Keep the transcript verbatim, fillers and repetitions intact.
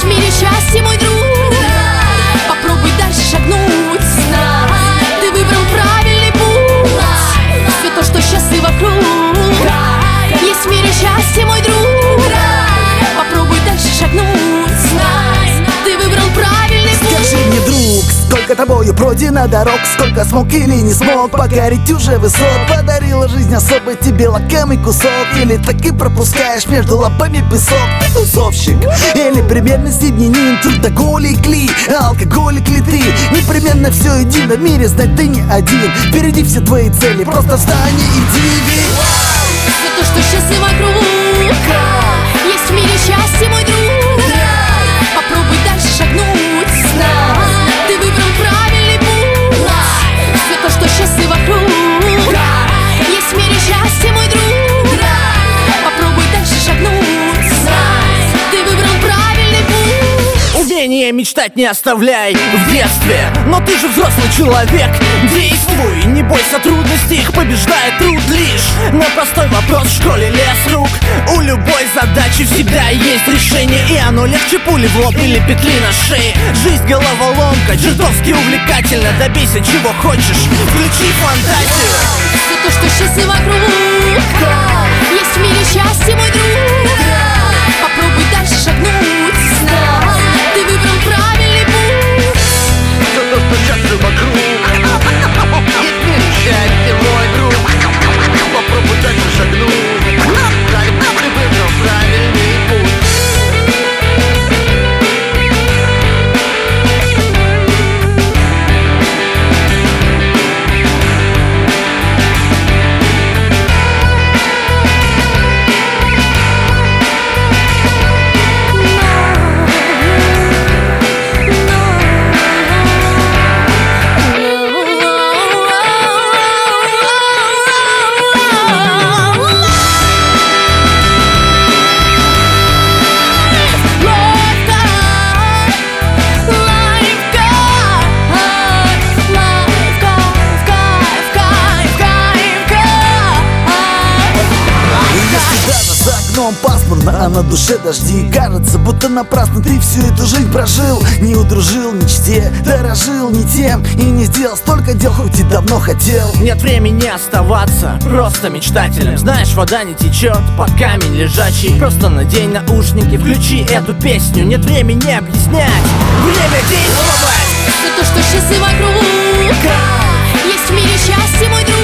в мире счастье, мой друг. Попробуй дальше шагнуть. Ты выбрал правильный путь. Все то, что сейчас и вокруг. Есть в мире счастье, мой друг. Попробуй дальше шагнуть. Ты выбрал правильный путь. Скажи мне, друг, сколько тобою пройдено дорог, сколько смог или не смог покорить уже высот. Подарила жизнь особый тебе лакомый кусок, или таки пропускаешь между лапами песок. Ты тусовщик или примерно семьянин, трудоголик ли, алкоголик ли ты? Непременно все едино в мире, знать ты не один. Впереди все твои цели, просто встань и иди. Все то, что сейчас и вокруг. Есть в мире счастье, мой друг. Попробуй дальше шагнуть. Ты выбрал правильный путь. Все то, что сейчас и вокруг. Есть в мире счастье, мой друг. Попробуй дальше шагнуть. Ты выбрал правильный путь. Умение мечтать не оставляй в детстве, но ты же взрослый человек. Действуй, не бойся трудностей, их побеждает труд лишь. На простой вопрос в школе лез рук. У любой задачи всегда есть решение, и оно легче пули в лоб или петли на шее. Жизнь головоломка, чертовски увлекательна. Добейся чего хочешь, включи фантазию. Все то, что сейчас и вокруг. Есть в мире счастье, мой друг. Попробуй дальше шагнуть. Ты выбрал правильный путь. Все то, что сейчас и вокруг. Есть в мире счастье, мой друг. Попробуй дальше шагнуть. Ты выбрал правильный путь. Пасмурно, а на душе дожди. Кажется, будто напрасно ты всю эту жизнь прожил. Не удружил мечте, дорожил не тем и не сделал столько дел, хоть и давно хотел. Нет времени оставаться просто мечтателем. Знаешь, вода не течет под камень лежачий. Просто надень наушники, включи эту песню. Нет времени объяснять, время действовать. Все то, что сейчас и вокруг. Есть в мире счастье, мой друг.